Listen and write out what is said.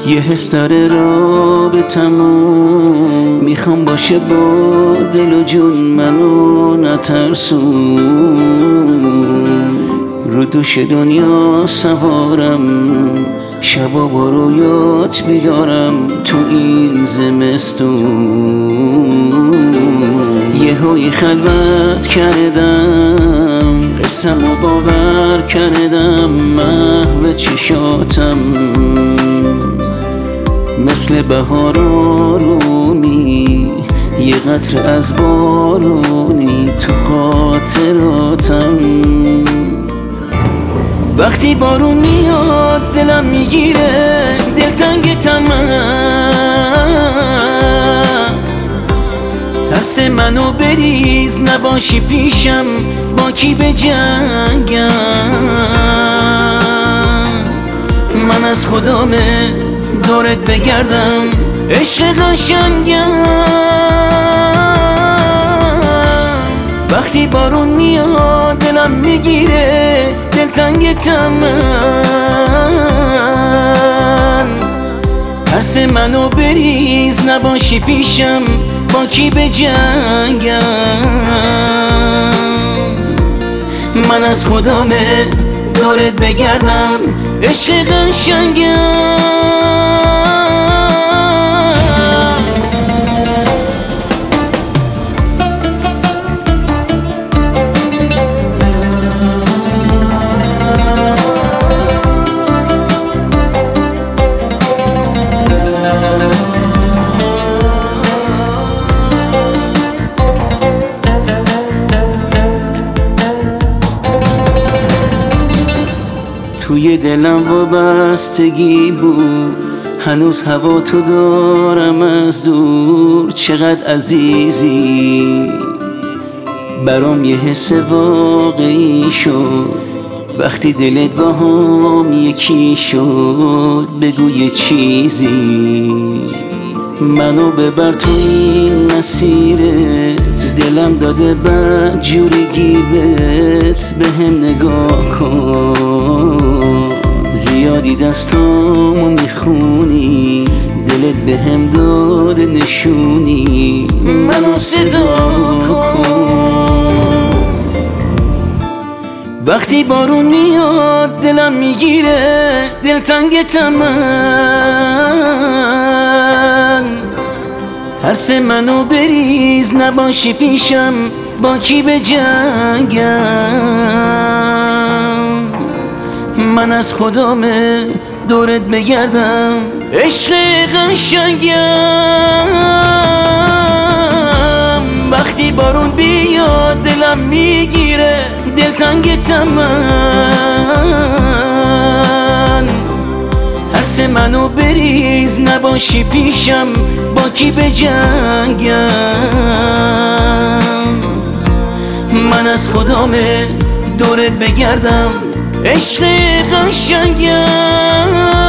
یه حس داره رابطمون، میخوام باشه با دل و جون، منو نترسون. رو دوش دنیا سوارم، شبا با رویات بیدارم تو این زمستون. یهویی خلوت کردم، قصه‌مو باور کردم، محو چشاتم مثل بهار آرومی، یه قطره از بارونی تو خاطراتم. وقتی بارون میاد دلم میگیره، دلتنگتم من، ترس منو بریز نباشی پیشم، با کی به جنگم؟ من از خدامه دورت بگردم، عشق قشنگم. وقتی بارون میاد دلم میگیره، دلتنگتم من، ترس منو بریز نباشی پیشم، با کی به جنگم؟ من از خدامه دورت بگردم، عشق قشنگم. توی دلم وابستگی بود، هنوز هوا تو دارم از دور. چقدر عزیزی برام، یه حس واقعی شد وقتی دلت با هم یکی شد. بگو یه چیزی، منو ببر تو این مسیرت، دلم داده بد جوری گیبت. به هم نگاه کن، زیادی دستامو میخونی، دلت به هم داده نشونی، منو صدا کن. وقتی بارون میاد دلم میگیره، دلتنگتم من، ترس منو بریز نباشی پیشم، با کی به جنگم؟ من از خدامه دورت بگردم، عشق قشنگم. وقتی بارون بیاد دلم میگیره، دلتنگتم من، ترس منو بریز نباشی پیشم، با کی به جنگم؟ من از خدامه دورت بگردم، عشق قشنگم.